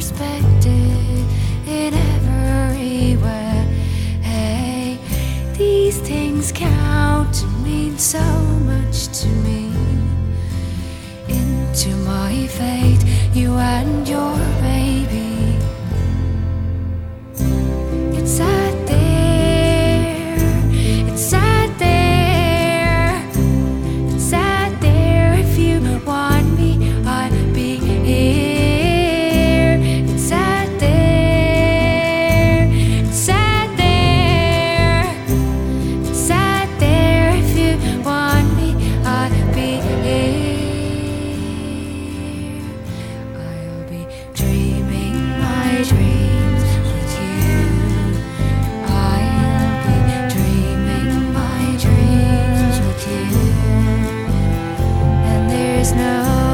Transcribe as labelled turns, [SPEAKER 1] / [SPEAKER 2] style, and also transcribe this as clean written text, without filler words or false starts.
[SPEAKER 1] respected in every way. Hey, these things count and mean so much to me. Into my fate, you and your baby. It's out there, it's out there, it's out there. If you want me, I'll be here. It's out there, it's out there, it's out there. If you want me, I'll be here. I'll be dreaming my dreams with you. I'll be dreaming my dreams with you. And there's no